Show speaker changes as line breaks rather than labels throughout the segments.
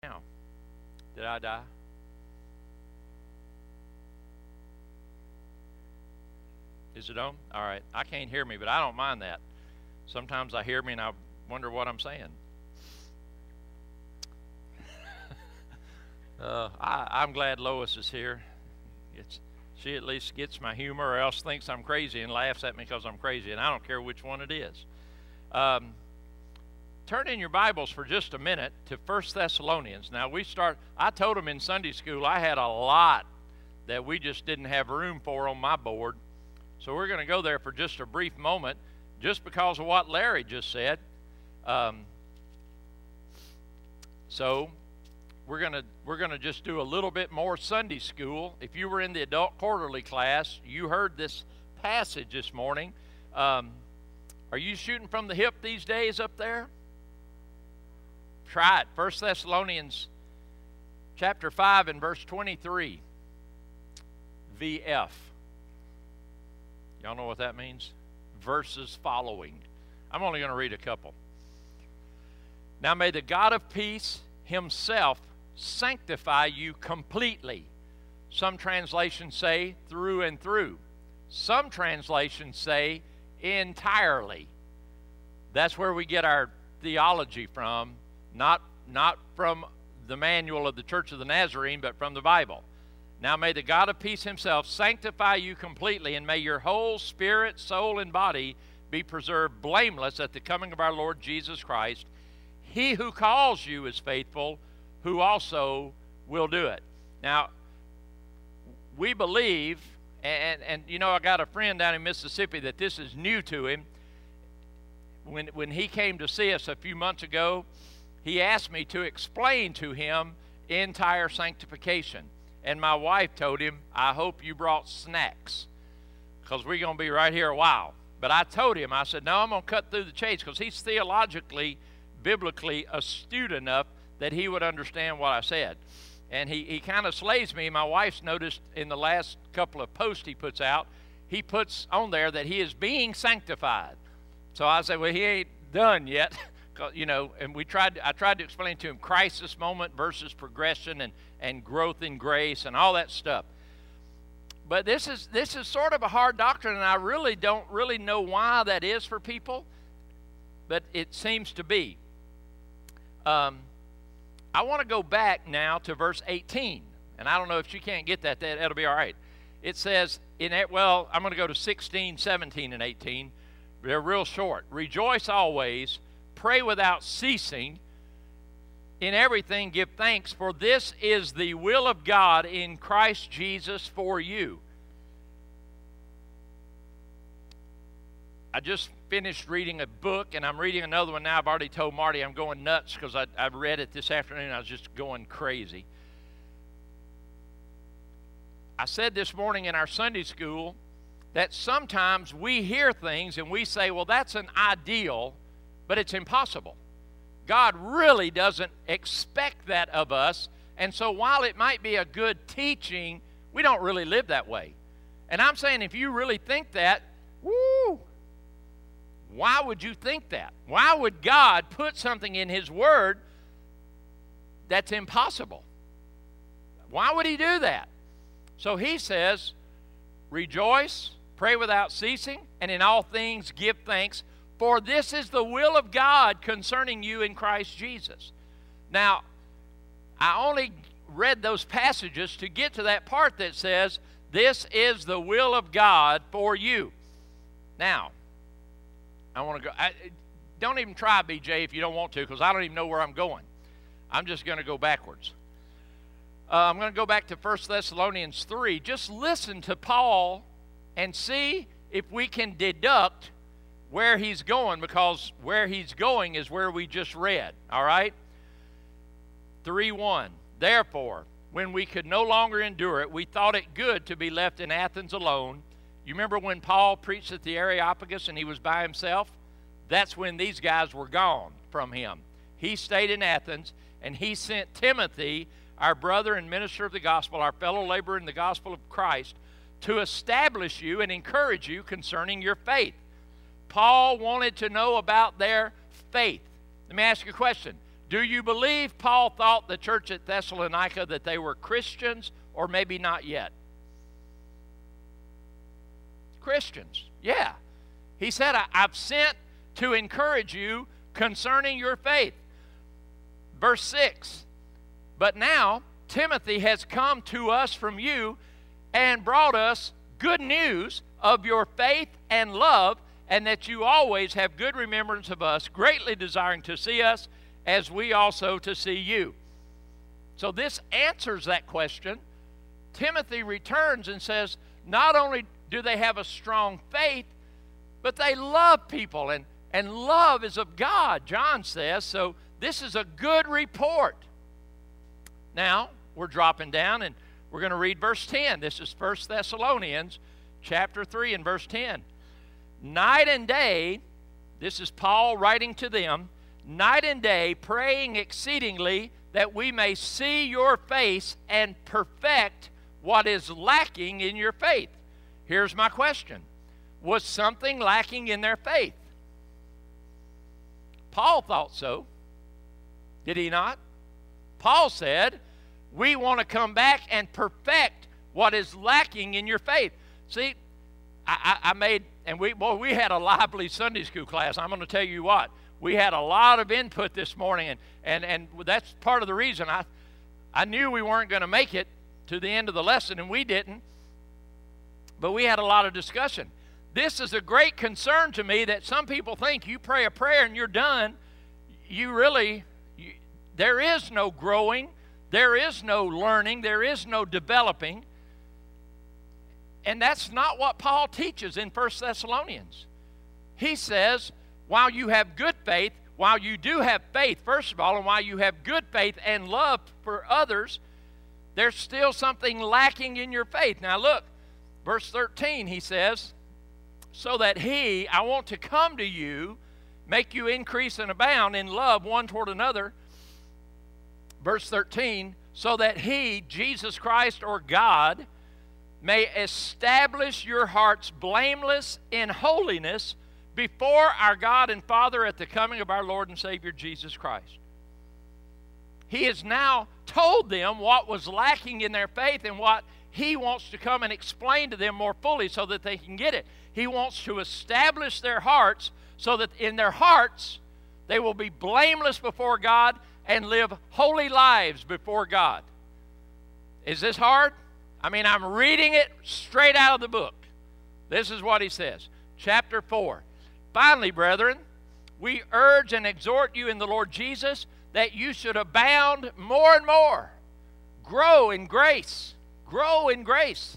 Now, did I die? Is it on? All right. I can't hear me, but I don't mind that. Sometimes I hear me and I wonder what I'm saying. I'm glad Lois is here. She at least gets my humor, or else thinks I'm crazy and laughs at me because I'm crazy, and I don't care which one it is. Turn in your Bibles for just a minute to 1 Thessalonians. Now I told them in Sunday school I had a lot that we just didn't have room for on my board. So we're going to go there for just a brief moment, just because of what Larry just said. So we're going to just do a little bit more Sunday school. If you were in the adult quarterly class, you heard this passage this morning. Are you shooting from the hip these days up there? Try it. 1 Thessalonians chapter 5 and verse 23. VF. Y'all know what that means? Verses following. I'm only going to read a couple. Now may the God of peace himself sanctify you completely. Some translations say through and through. Some translations say entirely. That's where we get our theology from, not from the manual of the Church of the Nazarene, but from the Bible. Now may the God of peace himself sanctify you completely, and may your whole spirit, soul, and body be preserved blameless at the coming of our Lord Jesus Christ. He who calls you is faithful, who also will do it. Now, we believe, and you know, I got a friend down in Mississippi that this is new to him. When he came to see us a few months ago, he asked me to explain to him entire sanctification. And my wife told him, I hope you brought snacks, because we're going to be right here a while. But I told him, I said, no, I'm going to cut through the chase, because he's theologically, biblically astute enough that he would understand what I said. And he kind of slays me. My wife's noticed in the last couple of posts he puts out, he puts on there that he is being sanctified. So I said, well, he ain't done yet. You know, and I tried to explain to him crisis moment versus progression and growth in grace and all that stuff. But this is sort of a hard doctrine, and I really don't know why that is for people, but it seems to be. I want to go back now to verse 18, and I don't know if you can't get that'll be all right. It says, I'm going to go to 16, 17, and 18. They're real short. Rejoice always, pray without ceasing, in everything give thanks, for this is the will of God in Christ Jesus for you. I just finished reading a book, and I'm reading another one now. I've already told Marty I'm going nuts because I've read it this afternoon. I was just going crazy. I said this morning in our Sunday school that sometimes we hear things and we say, well, that's an ideal, but it's impossible. God really doesn't expect that of us. And so while it might be a good teaching, we don't really live that way. And I'm saying if you really think that, why would you think that? Why would God put something in His Word that's impossible? Why would He do that? So He says, rejoice, pray without ceasing, and in all things give thanks, for this is the will of God concerning you in Christ Jesus. Now, I only read those passages to get to that part that says, this is the will of God for you. Now, I want to go. Don't even try, BJ, if you don't want to, because I don't even know where I'm going. I'm just going to go backwards. I'm going to go back to 1 Thessalonians 3. Just listen to Paul and see if we can deduct where he's going, because where he's going is where we just read. All right? 3:1. Therefore, when we could no longer endure it, we thought it good to be left in Athens alone. You remember when Paul preached at the Areopagus and he was by himself? That's when these guys were gone from him. He stayed in Athens, and he sent Timothy, our brother and minister of the gospel, our fellow laborer in the gospel of Christ, to establish you and encourage you concerning your faith. Paul wanted to know about their faith. Let me ask you a question. Do you believe Paul thought the church at Thessalonica that they were Christians, or maybe not yet? Christians, yeah. He said, I've sent to encourage you concerning your faith. Verse 6, but now Timothy has come to us from you and brought us good news of your faith and love, and that you always have good remembrance of us, greatly desiring to see us, as we also to see you. So this answers that question. Timothy returns and says, not only do they have a strong faith, but they love people, and love is of God, John says. So this is a good report. Now, we're dropping down, and we're going to read verse 10. This is 1 Thessalonians chapter 3 and verse 10. Night and day, this is Paul writing to them, night and day praying exceedingly that we may see your face and perfect what is lacking in your faith. Here's my question. Was something lacking in their faith? Paul thought so. Did he not? Paul said, we want to come back and perfect what is lacking in your faith. See, I made, and we had a lively Sunday school class. I'm going to tell you what. We had a lot of input this morning, and that's part of the reason I knew we weren't going to make it to the end of the lesson, and we didn't. But we had a lot of discussion. This is a great concern to me that some people think you pray a prayer and you're done. There is no growing. There is no learning. There is no developing. And that's not what Paul teaches in 1 Thessalonians. He says, while you have good faith, while you do have faith, first of all, and while you have good faith and love for others, there's still something lacking in your faith. Now look, verse 13, he says, so that I want to come to you, make you increase and abound in love one toward another. Verse 13, so that he, Jesus Christ or God, may establish your hearts blameless in holiness before our God and Father at the coming of our Lord and Savior Jesus Christ. He has now told them what was lacking in their faith and what he wants to come and explain to them more fully so that they can get it. He wants to establish their hearts so that in their hearts they will be blameless before God and live holy lives before God. Is this hard? I mean, I'm reading it straight out of the book. This is what he says. Chapter 4. Finally, brethren, we urge and exhort you in the Lord Jesus that you should abound more and more. Grow in grace. Grow in grace.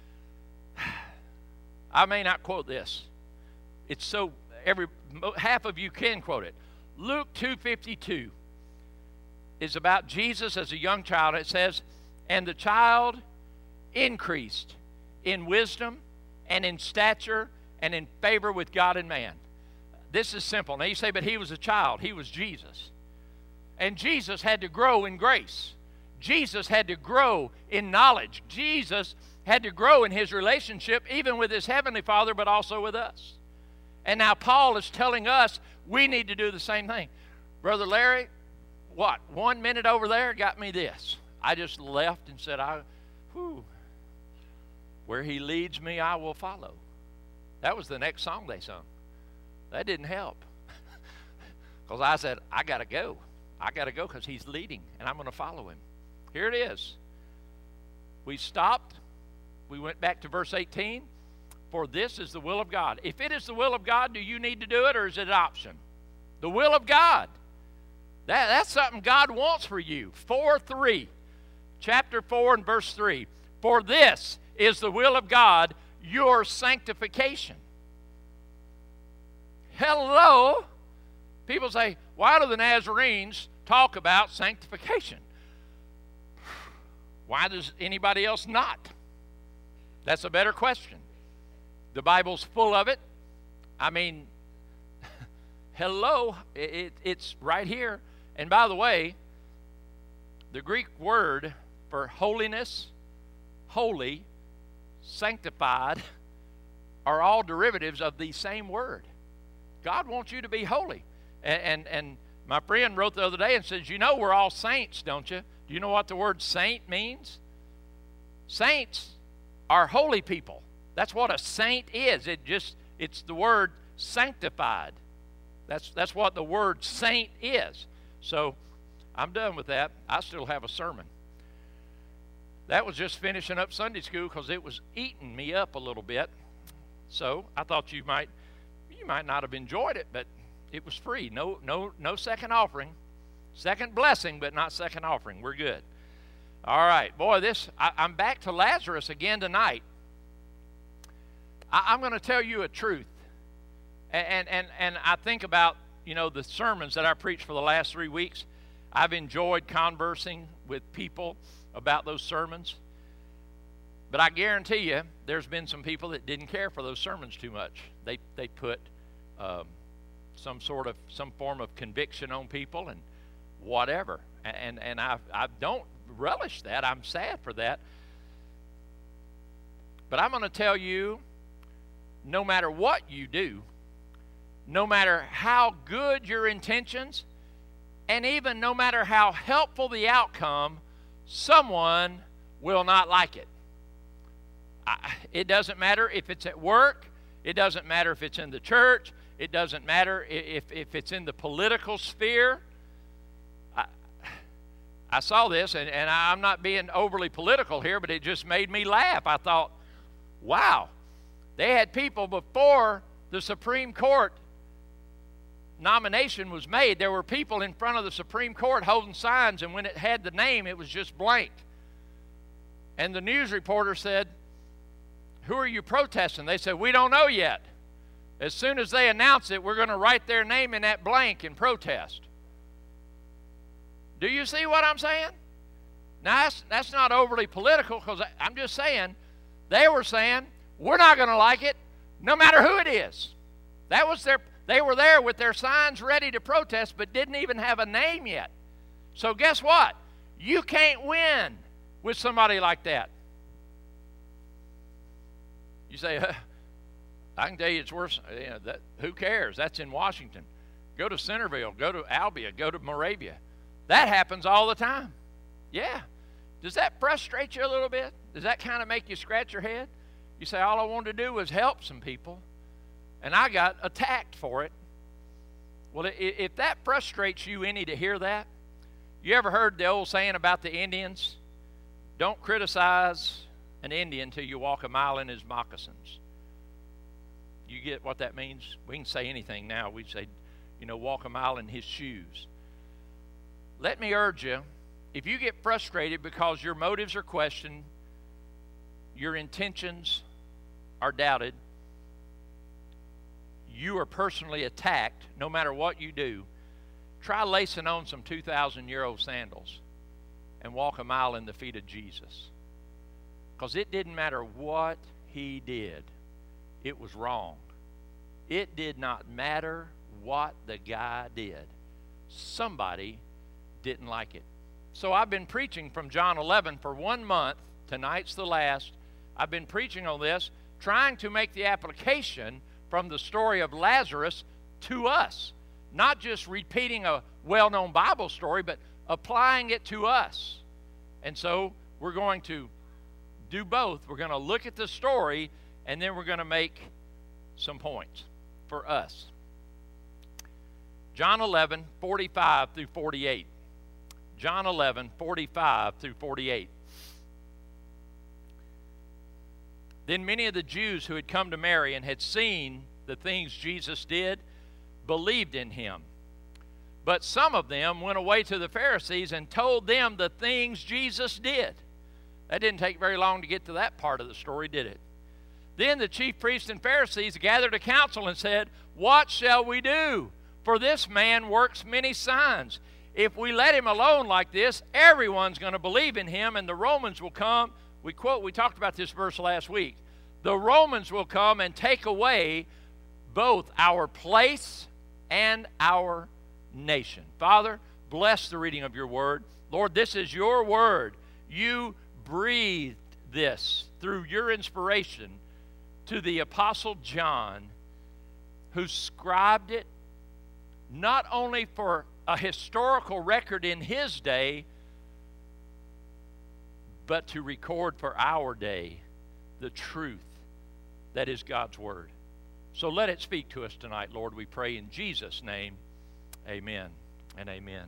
I may not quote this. It's so half of you can quote it. Luke 2:52 is about Jesus as a young child. It says, and the child increased in wisdom and in stature and in favor with God and man. This is simple. Now you say, but he was a child. He was Jesus. And Jesus had to grow in grace. Jesus had to grow in knowledge. Jesus had to grow in his relationship even with his heavenly Father, but also with us. And now Paul is telling us we need to do the same thing. Brother Larry, 1 minute over there got me this. I just left and said, where he leads me, I will follow. That was the next song they sung. That didn't help. Because I said, I got to go. I got to go because he's leading, and I'm going to follow him. Here it is. We stopped. We went back to verse 18. For this is the will of God. If it is the will of God, do you need to do it, or is it an option? The will of God. That's something God wants for you. 4:3. Chapter 4 and verse 3. For this is the will of God, your sanctification. Hello. People say, why do the Nazarenes talk about sanctification? Why does anybody else not? That's a better question. The Bible's full of it. I mean, hello, it's right here. And by the way, the Greek word for holiness, holy, sanctified, are all derivatives of the same word. God wants you to be holy. And My friend wrote the other day and says, you know we're all saints, don't you? Do you know what the word saint means? Saints are holy people. That's what a saint is. It's the word sanctified. That's what the word saint is. So I'm done with that. I still have a sermon. That was just finishing up Sunday school because it was eating me up a little bit. So I thought you might not have enjoyed it, but it was free. No second offering. Second blessing, but not second offering. We're good. All right. Boy, I'm back to Lazarus again tonight. I'm going to tell you a truth. And I think about, the sermons that I preached for the last 3 weeks. I've enjoyed conversing with people about those sermons. But I guarantee you, there's been some people that didn't care for those sermons too much. They put some form of conviction on people and whatever. And I don't relish that. I'm sad for that. But I'm going to tell you, no matter what you do, no matter how good your intentions, and even no matter how helpful the outcome, someone will not like it. It doesn't matter if it's at work. It doesn't matter if it's in the church. It doesn't matter if it's in the political sphere. I saw this, and I'm not being overly political here, but it just made me laugh. I thought, wow, they had people before the Supreme Court nomination was made. There were people in front of the Supreme Court holding signs, and when it had the name, it was just blank. And the news reporter said, who are you protesting? They said, we don't know yet. As soon as they announce it, we're going to write their name in that blank and protest. Do you see what I'm saying? Now, that's not overly political, because I'm just saying, they were saying, we're not going to like it, no matter who it is. They were there with their signs ready to protest, but didn't even have a name yet. So guess what? You can't win with somebody like that. You say, I can tell you it's worse. Who cares? That's in Washington. Go to Centerville. Go to Albia. Go to Moravia. That happens all the time. Yeah. Does that frustrate you a little bit? Does that kind of make you scratch your head? You say, all I wanted to do was help some people, and I got attacked for it. Well, if that frustrates you any to hear that, you ever heard the old saying about the Indians? Don't criticize an Indian till you walk a mile in his moccasins. You get what that means? We can say anything now. We say, walk a mile in his shoes. Let me urge you, if you get frustrated because your motives are questioned, your intentions are doubted, you are personally attacked, no matter what you do, try lacing on some 2,000-year-old sandals and walk a mile in the feet of Jesus. Because it didn't matter what he did. It was wrong. It did not matter what the guy did. Somebody didn't like it. So I've been preaching from John 11 for 1 month. Tonight's the last. I've been preaching on this, trying to make the application from the story of Lazarus to us. Not just repeating a well-known Bible story, but applying it to us. And so we're going to do both. We're going to look at the story, and then we're going to make some points for us. John 11, 45 through 48. John 11, 45 through 48. Then many of the Jews who had come to Mary and had seen the things Jesus did believed in him. But some of them went away to the Pharisees and told them the things Jesus did. That didn't take very long to get to that part of the story, did it? Then the chief priests and Pharisees gathered a council and said, "What shall we do? For this man works many signs. If we let him alone like this, everyone's going to believe in him, and the Romans will come." We talked about this verse last week. The Romans will come and take away both our place and our nation. Father, bless the reading of your word. Lord, this is your word. You breathed this through your inspiration to the Apostle John, who scribed it not only for a historical record in his day, but to record for our day the truth that is God's Word. So let it speak to us tonight, Lord, we pray in Jesus' name. Amen and amen.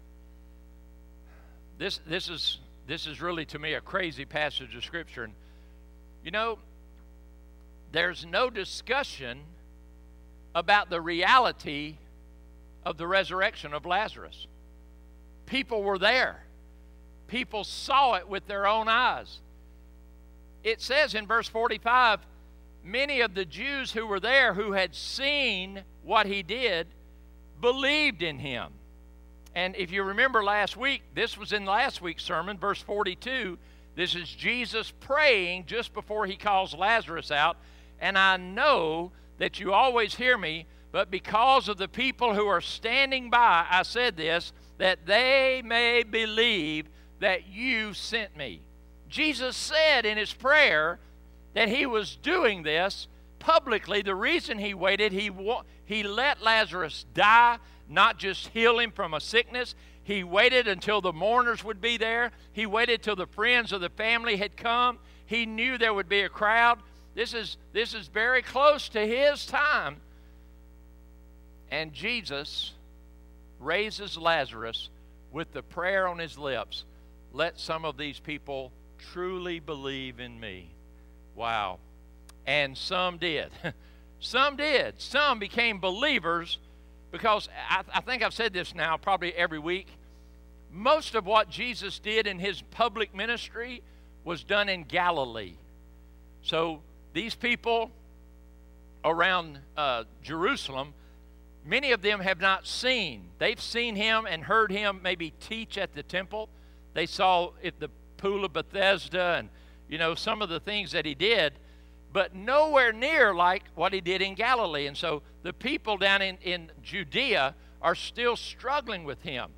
This is really, to me, a crazy passage of Scripture. And, you know, there's no discussion about the reality of the resurrection of Lazarus. People were there. People saw it with their own eyes. It says in verse 45, many of the Jews who were there, who had seen what he did, believed in him. And if you remember last week, this was in last week's sermon, verse 42. This is Jesus praying just before he calls Lazarus out. And I know that you always hear me, but because of the people who are standing by, I said this, that they may believe that you sent me. Jesus said in his prayer that he was doing this publicly. The reason he waited, he let Lazarus die, not just heal him from a sickness. He waited until the mourners would be there. He waited till the friends of the family had come. He knew there would be a crowd. This is very close to his time. And Jesus raises Lazarus with the prayer on his lips. Let some of these people truly believe in me. Wow. And some did. Some did. Some became believers because I think I've said this now probably every week. Most of what Jesus did in his public ministry was done in Galilee. So these people around Jerusalem, many of them have not seen. They've seen him and heard him maybe teach at the temple. They saw at the pool of Bethesda and, you know, some of the things that he did, but nowhere near like what he did in Galilee. And so the people down in Judea are still struggling with him.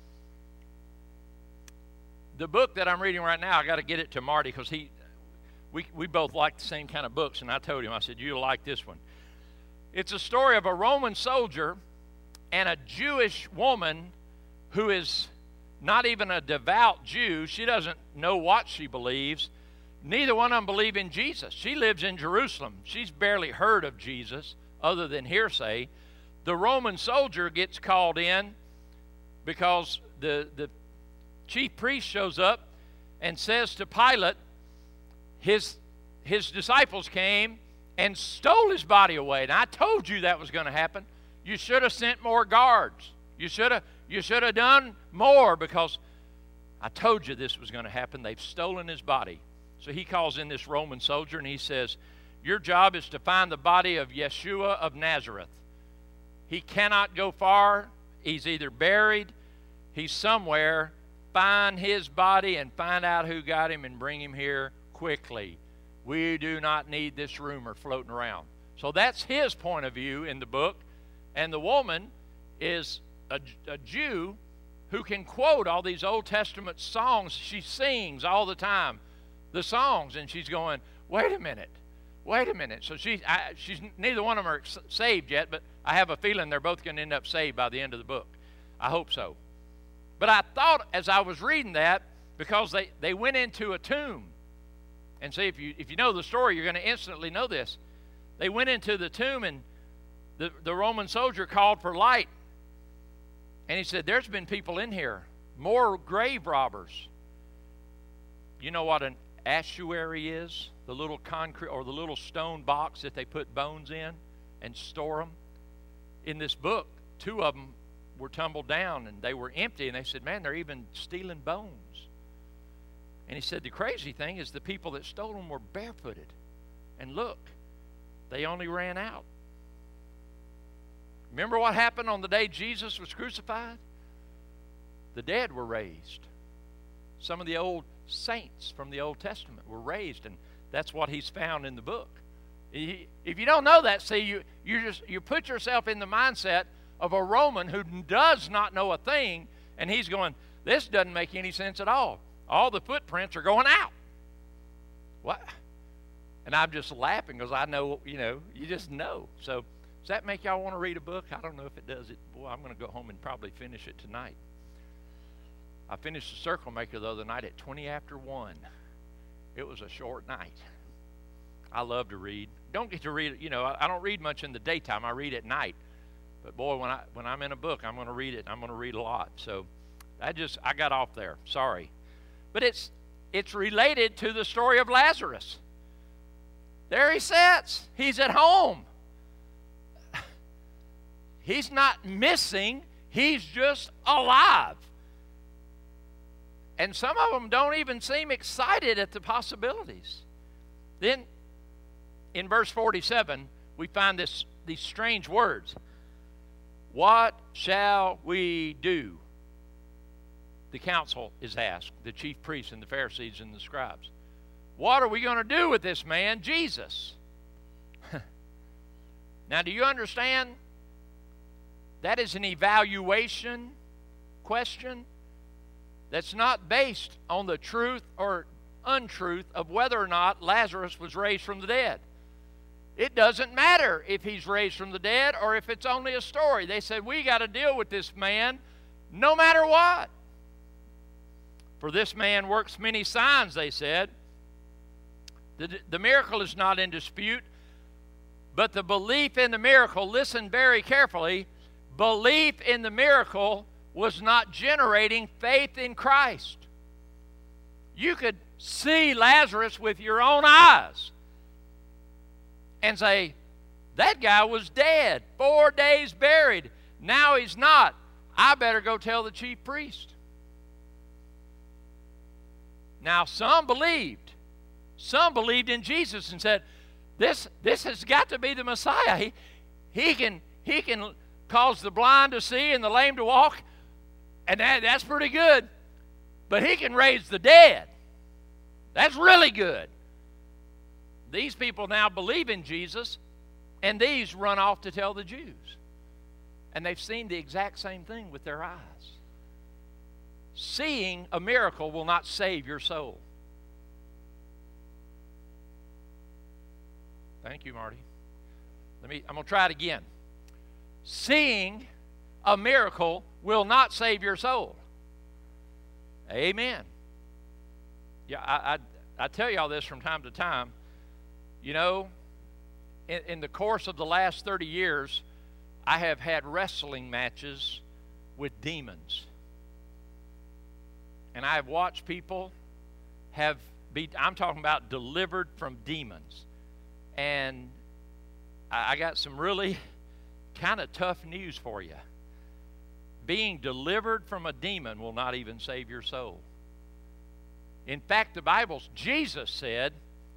The book that I'm reading right now, I got to get it to Marty because we both like the same kind of books, and I told him, I said, you'll like this one. It's a story of a Roman soldier and a Jewish woman who is not even a devout Jew. She doesn't know what she believes. Neither one of them believe in Jesus. She lives in Jerusalem. She's barely heard of Jesus other than hearsay. The Roman soldier gets called in because the chief priest shows up and says to Pilate, his disciples came and stole his body away. And I told you that was going to happen. You should have sent more guards. You should have done more because I told you this was going to happen. They've stolen his body. So he calls in this Roman soldier and he says, your job is to find the body of Yeshua of Nazareth. He cannot go far. He's either buried, he's somewhere. Find his body and find out who got him and bring him here quickly. We do not need this rumor floating around. So that's his point of view in the book. And the woman is a Jew who can quote all these Old Testament songs. She sings all the time, the songs, and she's going, wait a minute. So she's neither one of them are saved yet, but I have a feeling they're both going to end up saved by the end of the book. I hope so. But I thought as I was reading that, because they went into a tomb, and see, if you know the story, you're going to instantly know this. They went into the tomb, and the Roman soldier called for light. And he said, there's been people in here, more grave robbers. You know what an ossuary is? The little concrete or the little stone box that they put bones in and store them. In this book, 2 of them were tumbled down and they were empty. And they said, man, they're even stealing bones. And he said, the crazy thing is the people that stole them were barefooted. And look, they only ran out. Remember what happened on the day Jesus was crucified? The dead were raised. Some of the old saints from the Old Testament were raised, and that's what he's found in the book. If you don't know that, see, you put yourself in the mindset of a Roman who does not know a thing, and he's going, this doesn't make any sense at all. All the footprints are going out. What? And I'm just laughing because I know, you just know. So Does that make y'all want to read a book? I don't know if it does. Boy, I'm going to go home and probably finish it tonight. I finished The Circle Maker the other night at 20 after 1. It was a short night. I love to read. Don't get to read, I don't read much in the daytime. I read at night. But boy, when I'm in a book, I'm going to read it. I'm going to read a lot. So I got off there. Sorry. But it's related to the story of Lazarus. There he sits. He's at home. He's not missing. He's just alive. And some of them don't even seem excited at the possibilities. Then, in verse 47, we find these strange words. What shall we do? The council is asked, the chief priests and the Pharisees and the scribes. What are we going to do with this man, Jesus? Now, do you understand? That is an evaluation question that's not based on the truth or untruth of whether or not Lazarus was raised from the dead. It doesn't matter if he's raised from the dead or if it's only a story. They said, we got to deal with this man no matter what. For this man works many signs, they said. The miracle is not in dispute, but the belief in the miracle, listen very carefully, belief in the miracle was not generating faith in Christ. You could see Lazarus with your own eyes and say, that guy was dead, 4 days buried. Now he's not. I better go tell the chief priest. Now some believed. Some believed in Jesus and said, this has got to be the Messiah. He can cause the blind to see and the lame to walk, and that's pretty good. But he can raise the dead. That's really good. These people now believe in Jesus, and these run off to tell the Jews. And they've seen the exact same thing with their eyes. Seeing a miracle will not save your soul. Thank you, Marty. I'm going to try it again. Seeing a miracle will not save your soul. Amen. Yeah, I tell y'all this from time to time. You know, in the course of the last 30 years, I have had wrestling matches with demons. And I have watched people I'm talking about delivered from demons. And I got some really kind of tough news for you. Being delivered from a demon will not even save your soul. In fact, Jesus said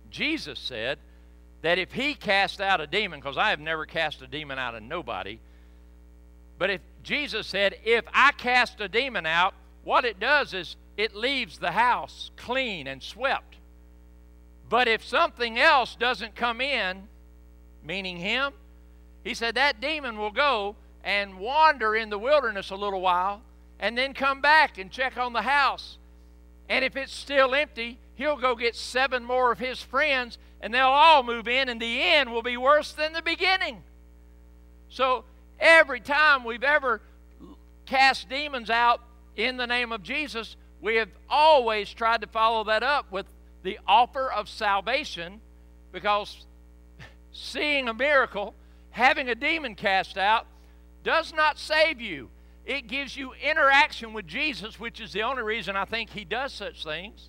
that if he cast out a demon, because I have never cast a demon out of nobody, but if Jesus said, if I cast a demon out, what it does is it leaves the house clean and swept. But if something else doesn't come in, meaning him, he said that demon will go and wander in the wilderness a little while and then come back and check on the house. And if it's still empty, he'll go get 7 more of his friends and they'll all move in, and the end will be worse than the beginning. So every time we've ever cast demons out in the name of Jesus, we have always tried to follow that up with the offer of salvation, because seeing a miracle, having a demon cast out, does not save you. It gives you interaction with Jesus, which is the only reason I think he does such things.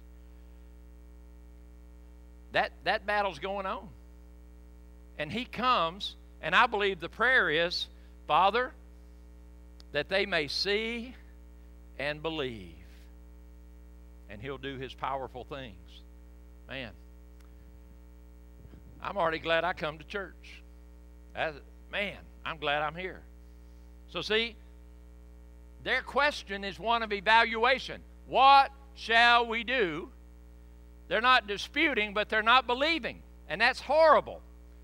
That battle's going on. And he comes, and I believe the prayer is, Father, that they may see and believe. And he'll do his powerful things. Man, I'm already glad I come to church. Man, I'm glad I'm here. So see, their question is one of evaluation. What shall we do? They're not disputing, but they're not believing. And that's horrible.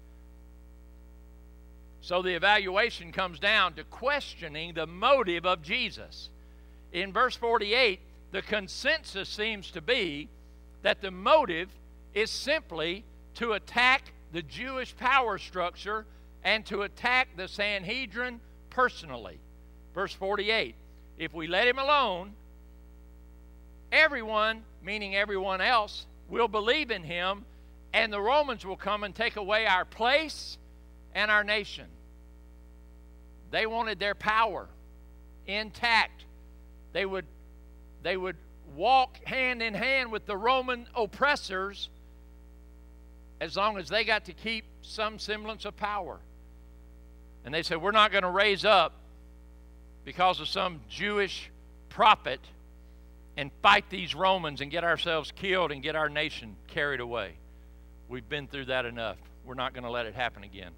So the evaluation comes down to questioning the motive of Jesus. In verse 48, the consensus seems to be that the motive is simply to attack the Jewish power structure and to attack the Sanhedrin personally. Verse 48, if we let him alone, everyone, meaning everyone else, will believe in him, and the Romans will come and take away our place and our nation. They wanted their power intact. They would walk hand in hand with the Roman oppressors as long as they got to keep some semblance of power. And they said, we're not going to raise up because of some Jewish prophet and fight these Romans and get ourselves killed and get our nation carried away. We've been through that enough. We're not going to let it happen again.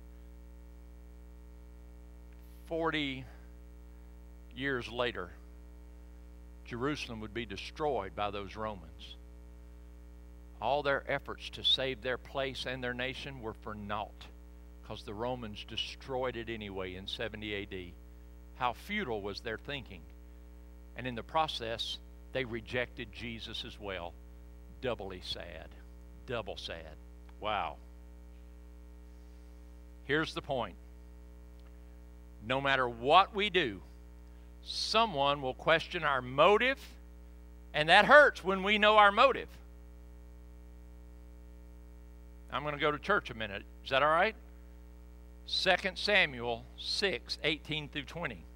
40 years later, Jerusalem would be destroyed by those Romans. All their efforts to save their place and their nation were for naught, because the Romans destroyed it anyway in 70 AD. How futile was their thinking. And in the process, they rejected Jesus as well. Doubly sad. Double sad. Wow. Here's the point. No matter what we do, someone will question our motive, and that hurts when we know our motive. I'm going to go to church a minute. Is that all right? 2 Samuel 6, 18 through 20.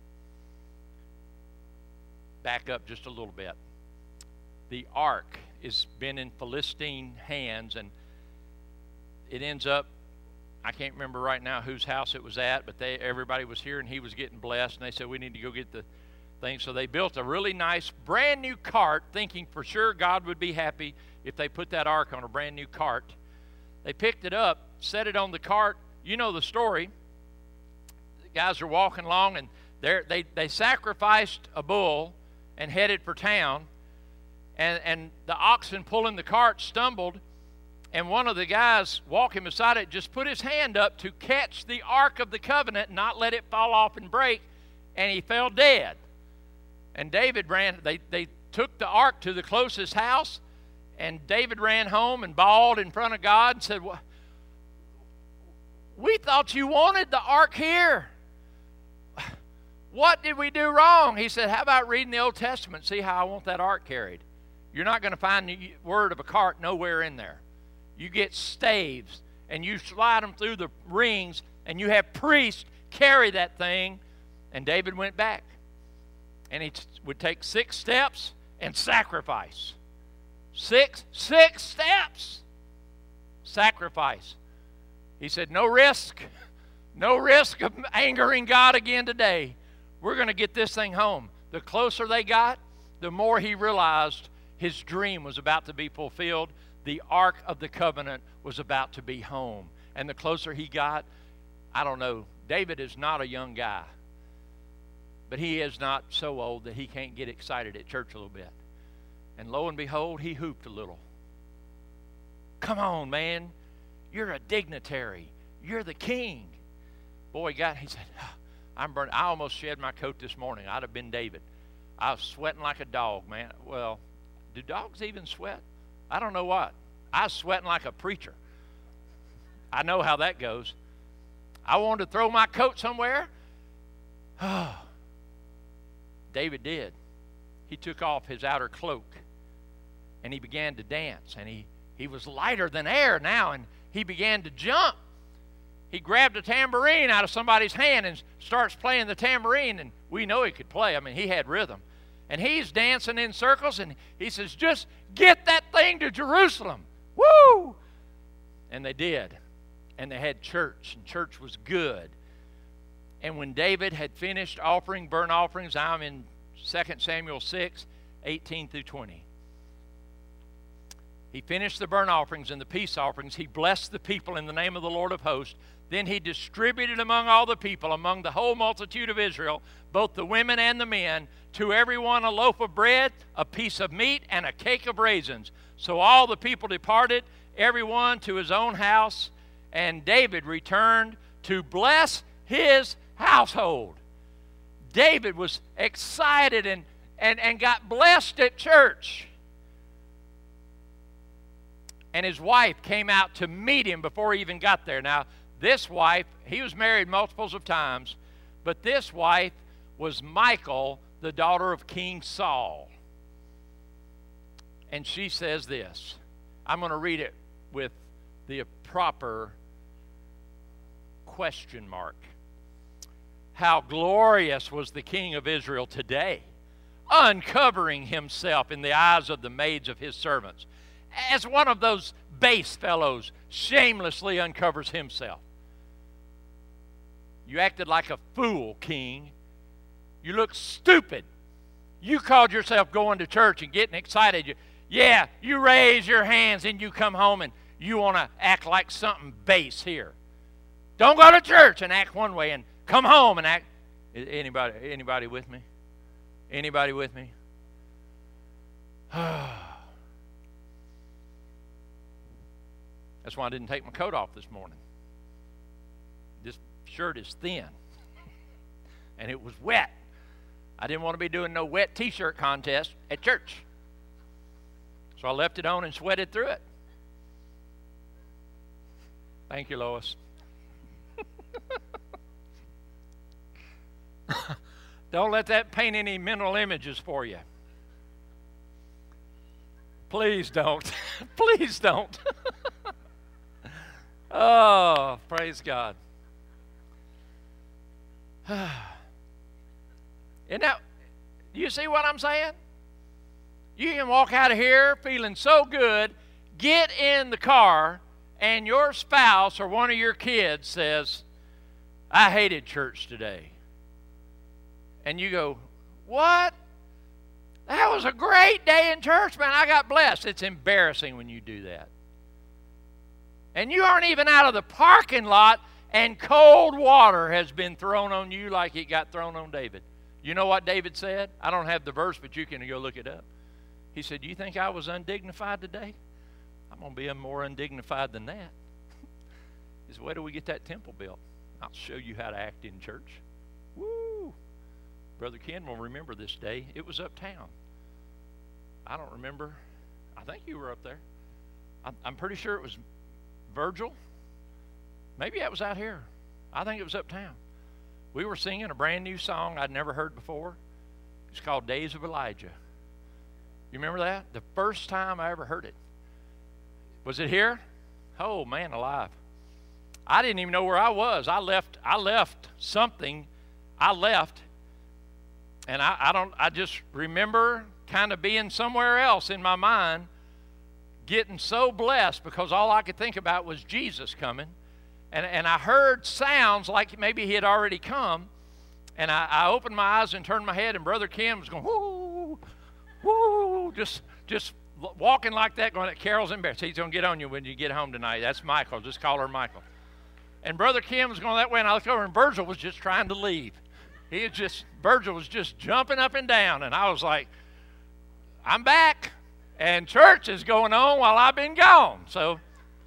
Back up just a little bit. The ark has been in Philistine hands, and it ends up, I can't remember right now whose house it was at, but everybody was here and he was getting blessed, and they said, we need to go get the thing. So they built a really nice brand new cart, thinking for sure God would be happy if they put that ark on a brand new cart. They picked it up, set it on the cart. You know the story. The guys are walking along, and they sacrificed a bull and headed for town, and the oxen pulling the cart stumbled, and one of the guys walking beside it just put his hand up to catch the Ark of the Covenant and not let it fall off and break, and he fell dead. And David ran, they took the ark to the closest house, and David ran home and bawled in front of God and said, well, we thought you wanted the ark here. What did we do wrong? He said, how about reading the Old Testament, see how I want that ark carried? You're not going to find the word of a cart nowhere in there. You get staves, and you slide them through the rings, and you have priests carry that thing. And David went back, and he would take 6 steps and sacrifice. Six steps. Sacrifice. He said, no risk of angering God again today. We're going to get this thing home. The closer they got, the more he realized his dream was about to be fulfilled. The Ark of the Covenant was about to be home. And the closer he got, I don't know, David is not a young guy, but he is not so old that he can't get excited at church a little bit. And lo and behold, he hooped a little. Come on, man. You're a dignitary. You're the king. Boy, he said, I'm burning. I almost shed my coat this morning. I'd have been David. I was sweating like a dog, man. Well, do dogs even sweat? I don't know what. I was sweating like a preacher. I know how that goes. I wanted to throw my coat somewhere. David did. He took off his outer cloak, and he began to dance, and he was lighter than air now, and he began to jump. He grabbed a tambourine out of somebody's hand and starts playing the tambourine, and we know he could play. I mean, he had rhythm. And he's dancing in circles, and he says, just get that thing to Jerusalem. Woo! And they did. And they had church, and church was good. And when David had finished offering burnt offerings, I'm in 2 Samuel 6, 18 through 20. He finished the burnt offerings and the peace offerings. He blessed the people in the name of the Lord of hosts. Then he distributed among all the people, among the whole multitude of Israel, both the women and the men, to everyone a loaf of bread, a piece of meat, and a cake of raisins. So all the people departed, everyone to his own house, and David returned to bless his household. David was excited and got blessed at church. And his wife came out to meet him before he even got there. Now, This wife, he was married multiples of times, but this wife was Michal, the daughter of King Saul. And she says this. I'm going to read it with the proper question mark. How glorious was the King of Israel today, uncovering himself in the eyes of the maids of his servants, as one of those base fellows shamelessly uncovers himself. You acted like a fool, King. You look stupid. You called yourself going to church and getting excited. You raise your hands and you come home and you want to act like something base here. Don't go to church and act one way and come home and act. Anybody with me? Anybody with me? That's why I didn't take my coat off this morning. This shirt is thin. And it was wet. I didn't want to be doing no wet t-shirt contest at church. So I left it on and sweated through it. Thank you, Lois. Don't let that paint any mental images for you. Please don't. Please don't. Oh, praise God. And now, do you see what I'm saying? You can walk out of here feeling so good, get in the car, and your spouse or one of your kids says, I hated church today. And you go, what? That was a great day in church, man. I got blessed. It's embarrassing when you do that. And you aren't even out of the parking lot, and cold water has been thrown on you like it got thrown on David. You know what David said? I don't have the verse, but you can go look it up. He said, you think I was undignified today? I'm going to be more undignified than that. He said, where do we get that temple built? I'll show you how to act in church. Woo! Brother Ken will remember this day. It was uptown. I don't remember. I think you were up there. I'm pretty sure it was Virgil. Maybe that was out here. I think it was uptown. We were singing a brand new song I'd never heard before. It's called Days of Elijah. You remember that? The first time I ever heard it. Was it here? Oh, man alive. I didn't even know where I was. I left something. I left. And I just remember kind of being somewhere else in my mind, getting so blessed because all I could think about was Jesus coming. And I heard sounds like maybe he had already come. And I opened my eyes and turned my head, and Brother Ken was going, whoo, whoo, just walking like that, going, Carol's embarrassed. He's going to get on you when you get home tonight. That's Michael. Just call her Michael. And Brother Ken was going that way, and I looked over, and Virgil was just trying to leave. Virgil was just jumping up and down, and I was like, I'm back, and church is going on while I've been gone. So,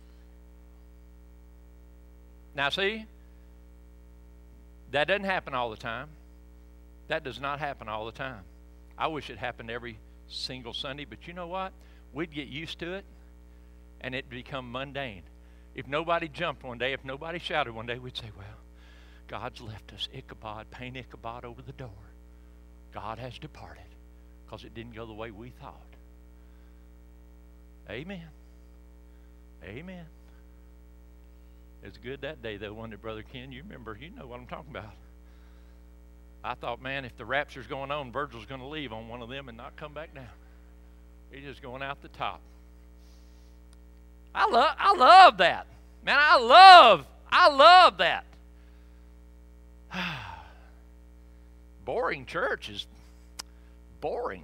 now see, that doesn't happen all the time. That does not happen all the time. I wish it happened every single Sunday, but you know what? We'd get used to it, and it'd become mundane. If nobody jumped one day, if nobody shouted one day, we'd say, well, God's left us Ichabod, paint Ichabod over the door. God has departed because it didn't go the way we thought. Amen. Amen. It was good that day, though, wasn't it, Brother Ken? You remember, you know what I'm talking about. I thought, man, if the rapture's going on, Virgil's going to leave on one of them and not come back down. He's just going out the top. I love that. Man, I love that. Boring church is boring.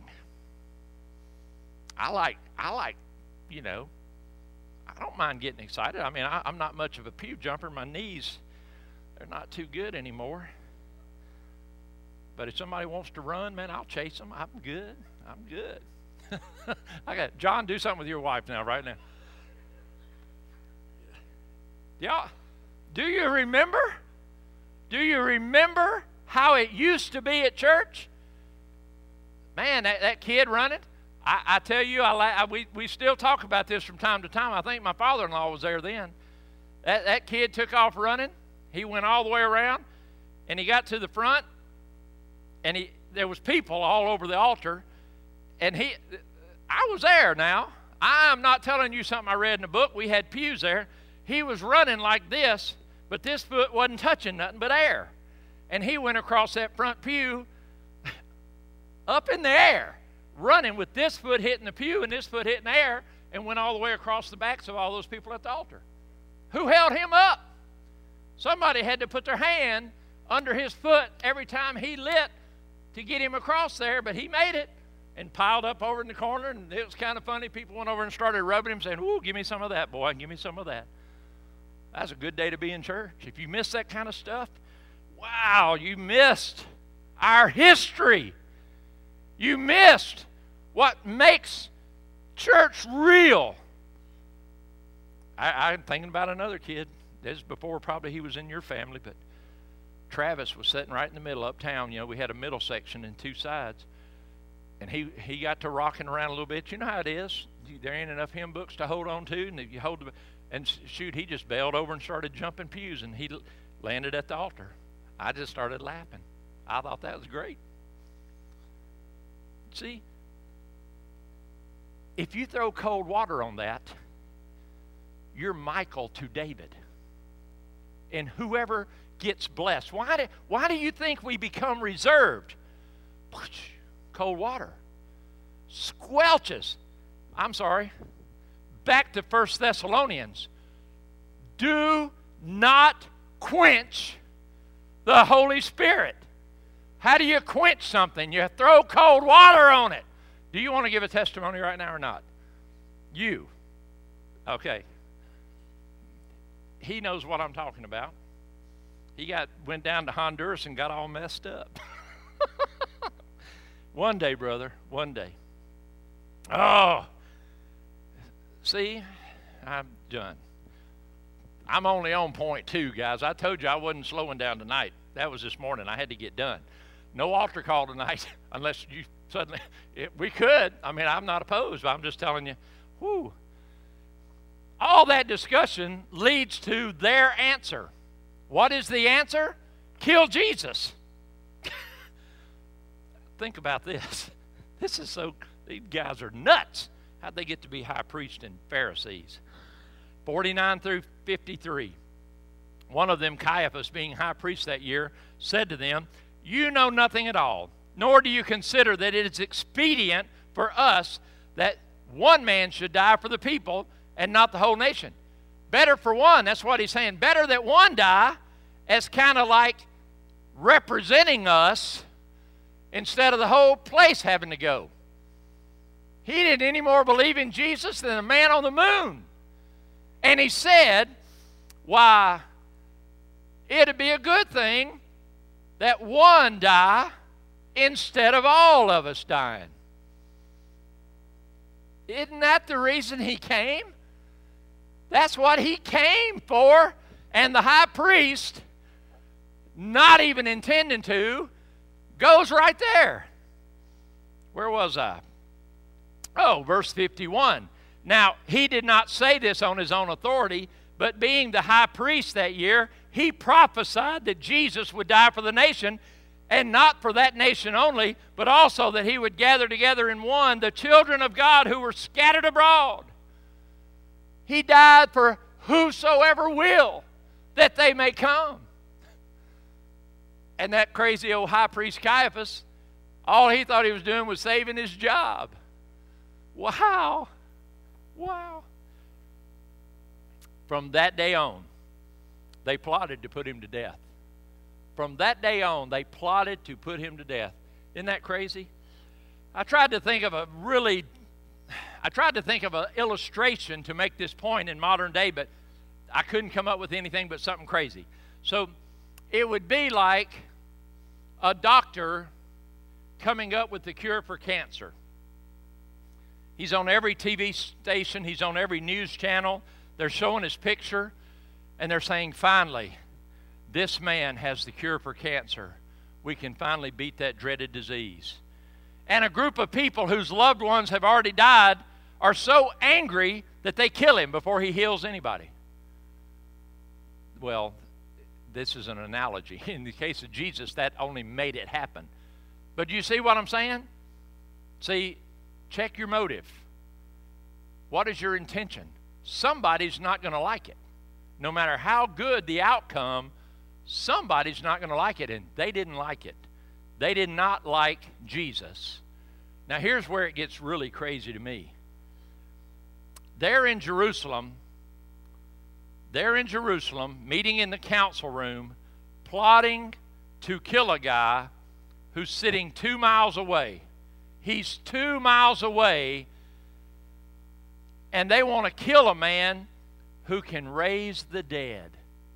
I like, you know, I don't mind getting excited. I mean, I'm not much of a pew jumper. My knees, they're not too good anymore. But if somebody wants to run, man, I'll chase them. I'm good. I'm good. I got John, do something with your wife now, right now. Y'all, do you remember? Do you remember how it used to be at church? Man, that kid running. I tell you, we still talk about this from time to time. I think my father-in-law was there then. That kid took off running. He went all the way around, and he got to the front, and there was people all over the altar, and I was there now. I'm not telling you something I read in a book. We had pews there. He was running like this, but this foot wasn't touching nothing but air. And he went across that front pew up in the air, running with this foot hitting the pew and this foot hitting the air, and went all the way across the backs of all those people at the altar. Who held him up? Somebody had to put their hand under his foot every time he lit to get him across there, but he made it and piled up over in the corner, and it was kind of funny. People went over and started rubbing him, saying, "Ooh, give me some of that, boy, give me some of that." That's a good day to be in church. If you miss that kind of stuff, wow, you missed our history. You missed what makes church real. I'm thinking about another kid. This is before probably he was in your family, but Travis was sitting right in the middle uptown. You know, we had a middle section and two sides. And he got to rocking around a little bit. You know how it is. There ain't enough hymn books to hold on to. And if you hold and shoot, he just bailed over and started jumping pews. And he landed at the altar. I just started laughing. I thought that was great. See, if you throw cold water on that, you're Michael to David. And whoever gets blessed. Why do you think we become reserved? Cold water squelches. I'm sorry. Back to 1 Thessalonians. Do not quench the Holy Spirit. How do you quench something? You throw cold water on it. Do you want to give a testimony right now or not? You. Okay. He knows what I'm talking about. He went down to Honduras and got all messed up. One day, brother, one day. Oh, see, I'm done. I'm only on point 2, guys. I told you I wasn't slowing down tonight. That was this morning. I had to get done. No altar call tonight unless you suddenly, we could. I mean, I'm not opposed, but I'm just telling you, whew. All that discussion leads to their answer. What is the answer? Kill Jesus. Think about this. This is these guys are nuts. How'd they get to be high priests and Pharisees? 49 through 53. One of them, Caiaphas, being high priest that year, said to them, "You know nothing at all, nor do you consider that it is expedient for us that one man should die for the people and not the whole nation. Better for one," that's what he's saying, better that one die as kind of like representing us instead of the whole place having to go. He didn't any more believe in Jesus than a man on the moon. And he said, why, it'd be a good thing that one die instead of all of us dying. Isn't that the reason he came? That's what he came for. And the high priest, not even intending to, goes right there. Where was I? Oh, verse 51. Now, he did not say this on his own authority, but being the high priest that year, he prophesied that Jesus would die for the nation, and not for that nation only, but also that he would gather together in one the children of God who were scattered abroad. He died for whosoever will, that they may come. And that crazy old high priest Caiaphas, all he thought he was doing was saving his job. Wow. Wow. From that day on, they plotted to put him to death. From that day on, they plotted to put him to death. Isn't that crazy? I tried to think of an illustration to make this point in modern day, but I couldn't come up with anything but something crazy. So it would be like a doctor coming up with the cure for cancer. He's on every TV station. He's on every news channel. They're showing his picture, and they're saying, finally, this man has the cure for cancer. We can finally beat that dreaded disease. And a group of people whose loved ones have already died are so angry that they kill him before he heals anybody. well, this is an analogy. In the case of Jesus, that only made it happen. But do you see what I'm saying? See, check your motive. What is your intention? Somebody's not going to like it. No matter how good the outcome, somebody's not going to like it, and they didn't like it. They did not like Jesus. Now here's where it gets really crazy to me. They're in Jerusalem, meeting in the council room, plotting to kill a guy who's sitting 2 miles away. He's 2 miles away, and they want to kill a man who can raise the dead.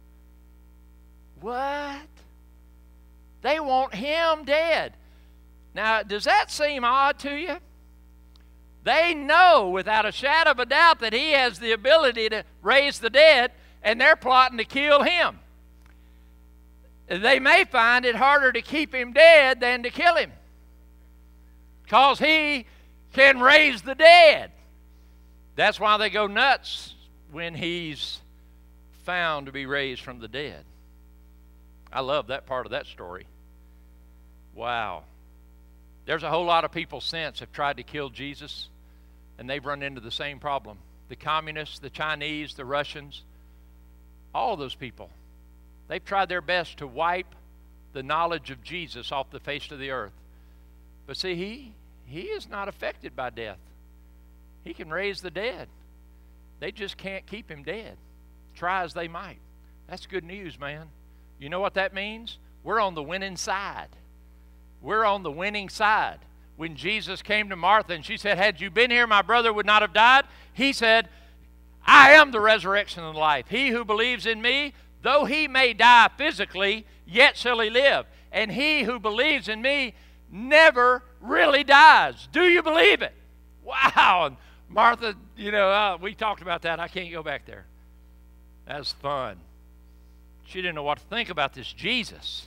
What? They want him dead. Now, does that seem odd to you? They know without a shadow of a doubt that he has the ability to raise the dead, and they're plotting to kill him. They may find it harder to keep him dead than to kill him, because he can raise the dead. That's why they go nuts when he's found to be raised from the dead. I love that part of that story. Wow. There's a whole lot of people since have tried to kill Jesus, and they've run into the same problem. The communists, the Chinese, the Russians, all of those people, they've tried their best to wipe the knowledge of Jesus off the face of the earth. But see, he is not affected by death. He can raise the dead. They just can't keep him dead, try as they might. That's good news, man. You know what that means? We're on the winning side. We're on the winning side. When Jesus came to Martha and she said, had you been here, my brother would not have died. He said, I am the resurrection and the life. He who believes in me, though he may die physically, yet shall he live. And he who believes in me never really dies. Do you believe it? Wow. And Martha, we talked about that. I can't go back there. That's fun. She didn't know what to think about this Jesus.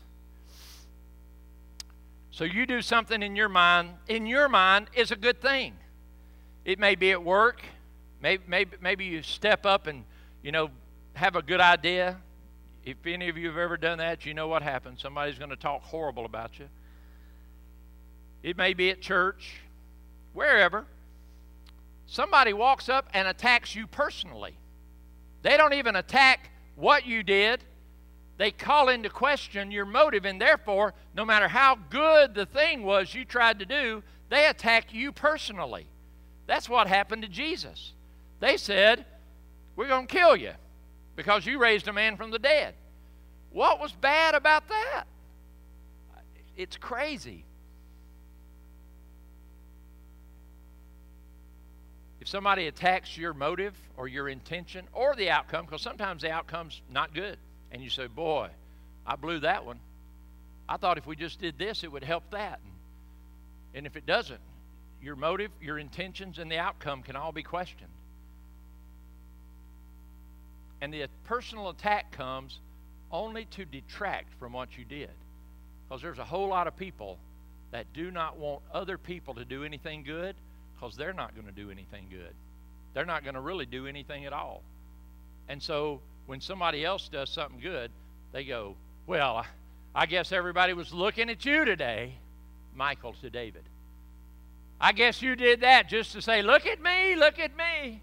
So you do something in your mind is a good thing. It may be at work. Maybe you step up and, have a good idea. If any of you have ever done that, you know what happens. Somebody's going to talk horrible about you. It may be at church, wherever. Somebody walks up and attacks you personally. They don't even attack what you did. They call into question your motive, and therefore, no matter how good the thing was you tried to do, they attack you personally. That's what happened to Jesus. They said, we're going to kill you because you raised a man from the dead. What was bad about that? It's crazy. If somebody attacks your motive or your intention or the outcome, because sometimes the outcome's not good, and you say, boy, I blew that one. I thought if we just did this, it would help that. And if it doesn't, your motive, your intentions, and the outcome can all be questioned. And the personal attack comes only to detract from what you did. Because there's a whole lot of people that do not want other people to do anything good, because they're not going to do anything good. They're not going to really do anything at all. And so when somebody else does something good, they go, well, I guess everybody was looking at you today, Michael to David. I guess you did that just to say, look at me, look at me.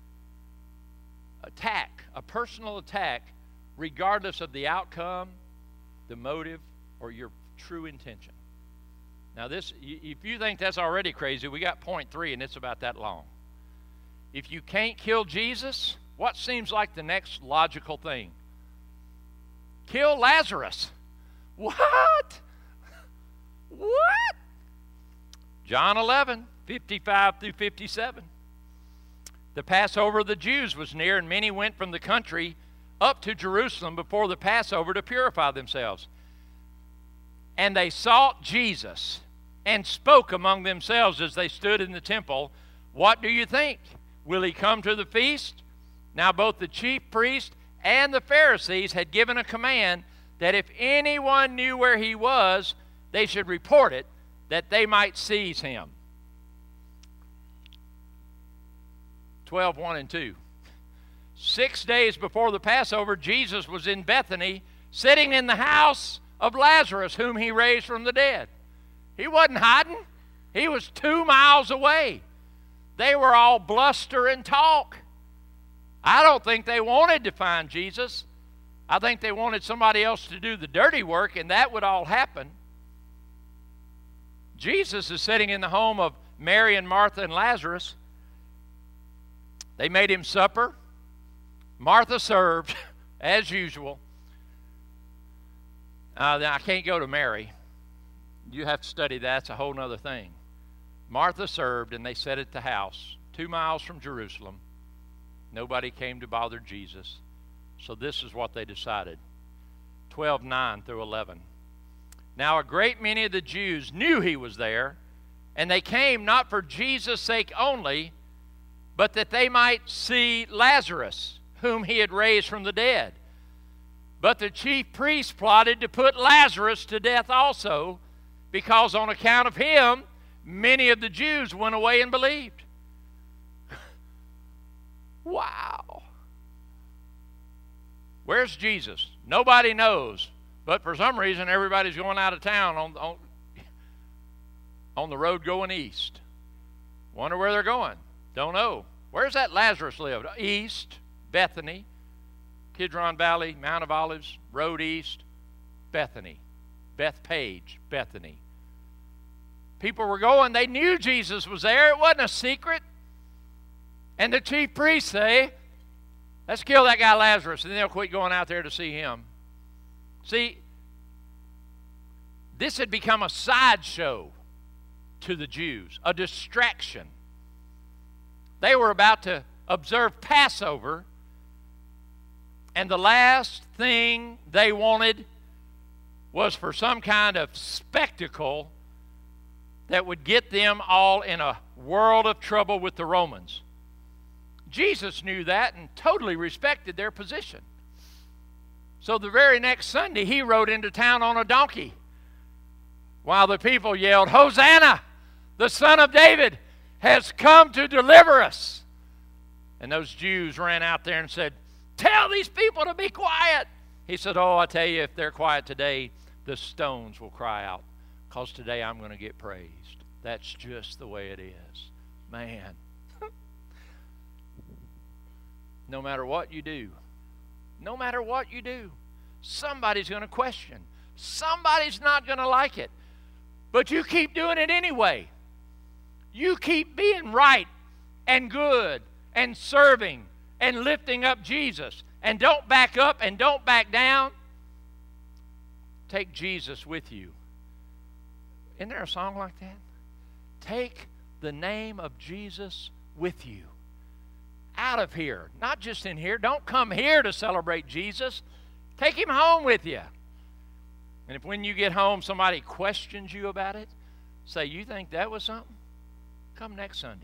Attack, a personal attack, regardless of the outcome, the motive, or your true intention. Now this, if you think that's already crazy, we got point 3, and it's about that long. If you can't kill Jesus, what seems like the next logical thing? Kill Lazarus. What? What? John 11, 55 through 57. The Passover of the Jews was near, and many went from the country up to Jerusalem before the Passover to purify themselves. And they sought Jesus and spoke among themselves as they stood in the temple, what do you think? Will he come to the feast? Now both the chief priests and the Pharisees had given a command that if anyone knew where he was, they should report it, that they might seize him. 12:1 and 2. 6 days before the Passover, Jesus was in Bethany, sitting in the house of Lazarus, whom he raised from the dead. He wasn't hiding. He was 2 miles away. They were all bluster and talk. I don't think they wanted to find Jesus. I think they wanted somebody else to do the dirty work, and that would all happen. Jesus is sitting in the home of Mary and Martha and Lazarus. They made him supper. Martha served, as usual. I can't go to Mary. You have to study that. It's a whole other thing. Martha served, and they sat at the house, 2 miles from Jerusalem. Nobody came to bother Jesus. So this is what they decided. 12:9 through 11. Now a great many of the Jews knew he was there, and they came not for Jesus' sake only, but that they might see Lazarus, whom he had raised from the dead. But the chief priests plotted to put Lazarus to death also, because on account of him, many of the Jews went away and believed. Wow. Where's Jesus? Nobody knows. But for some reason, everybody's going out of town on the road going east. Wonder where they're going. Don't know. Where's that Lazarus live? East, Bethany, Kidron Valley, Mount of Olives, road east, Bethany. Bethpage, Bethany. People were going. They knew Jesus was there. It wasn't a secret. And the chief priests say, let's kill that guy Lazarus, and they'll quit going out there to see him. See, this had become a sideshow to the Jews, a distraction. They were about to observe Passover, and the last thing they wanted was for some kind of spectacle that would get them all in a world of trouble with the Romans. Jesus knew that and totally respected their position. So the very next Sunday, he rode into town on a donkey while the people yelled, "Hosanna! The Son of David has come to deliver us." And those Jews ran out there and said, "Tell these people to be quiet." He said, "Oh, I tell you, if they're quiet today, the stones will cry out, because today I'm going to get praised." That's just the way it is. Man. No matter what you do, somebody's going to question. Somebody's not going to like it. But you keep doing it anyway. You keep being right and good and serving and lifting up Jesus. And don't back up and don't back down. Take Jesus with you. Isn't there a song like that? Take the name of Jesus with you. Out of here, not just in here. Don't come here to celebrate Jesus. Take him home with you. And if when you get home somebody questions you about it, say, "You think that was something? Come next Sunday."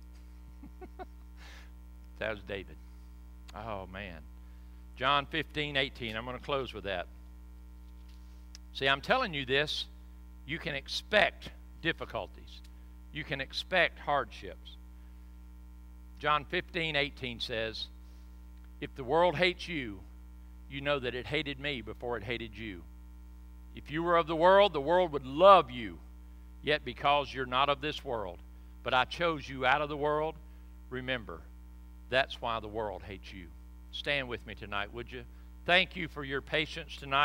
That was David. Oh, man. John 15:18. I'm going to close with that. See, I'm telling you this. You can expect difficulties. You can expect hardships. John 15:18 says, "If the world hates you, you know that it hated me before it hated you. If you were of the world would love you. Yet because you're not of this world, but I chose you out of the world, remember, that's why the world hates you." Stand with me tonight, would you? Thank you for your patience tonight.